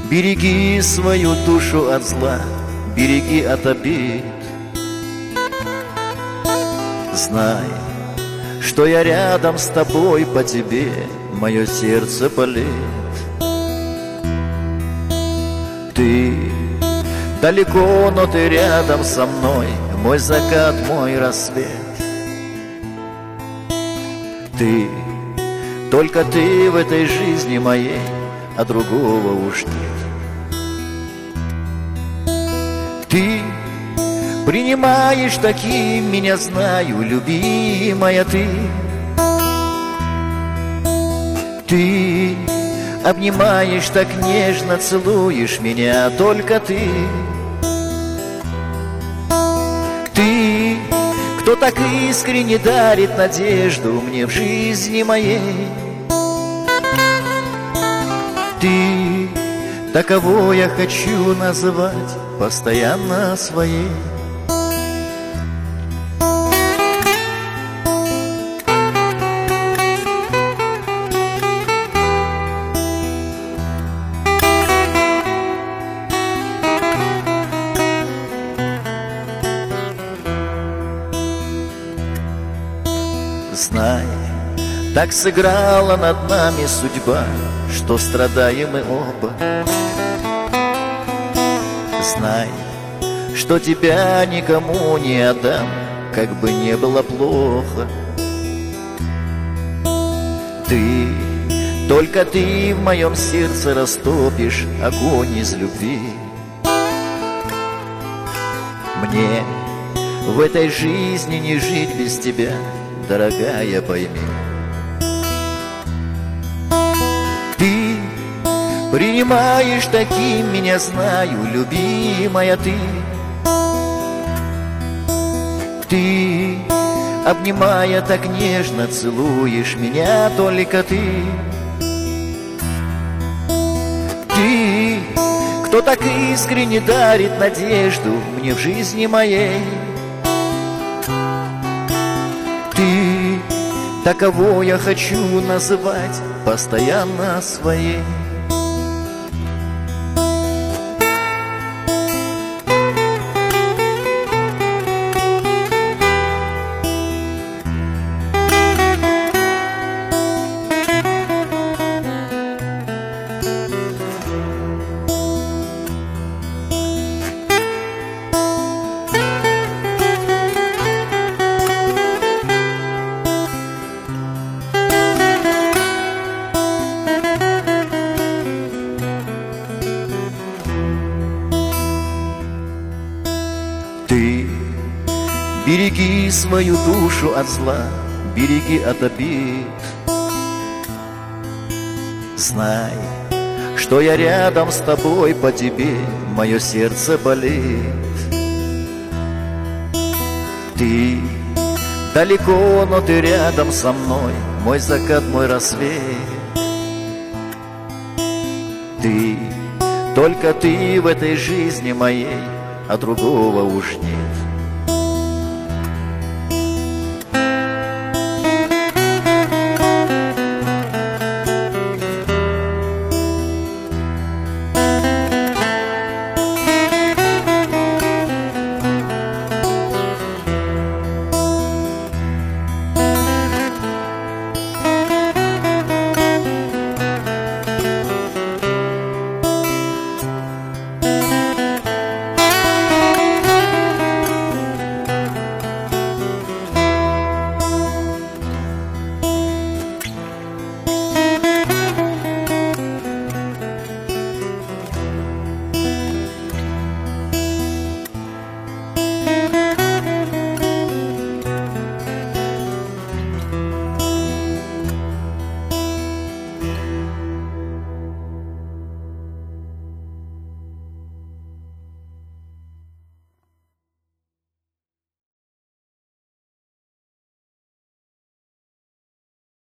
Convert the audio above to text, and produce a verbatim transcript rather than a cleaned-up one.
Береги свою душу от зла, береги от обид. Знай, что я рядом с тобой, по тебе мое сердце болит. Ты далеко, но ты рядом со мной, мой закат, мой рассвет. Ты, только ты в этой жизни моей, а другого уж нет. Ты принимаешь таким меня, знаю, любимая ты. Ты обнимаешь так нежно, целуешь меня, только ты. Ты, кто так искренне дарит надежду мне в жизни моей. Ты, таково я хочу называть постоянно своей. Знай, так сыграла над нами судьба, что страдаем мы оба. Знай, что тебя никому не отдам, как бы не было плохо. Ты, только ты в моем сердце растопишь огонь из любви. Мне в этой жизни не жить без тебя, дорогая, пойми. Ты принимаешь таким меня, знаю, любимая ты. Ты, обнимая так нежно, целуешь меня, только ты. Ты, кто так искренне дарит надежду мне в жизни моей. Ты, таково я хочу называть постоянно своей. Ты, береги свою душу от зла, береги от обид. Знай, что я рядом с тобой, по тебе мое сердце болит. Ты далеко, но ты рядом со мной, мой закат, мой рассвет. Ты, только ты в этой жизни моей, а другого уж нет.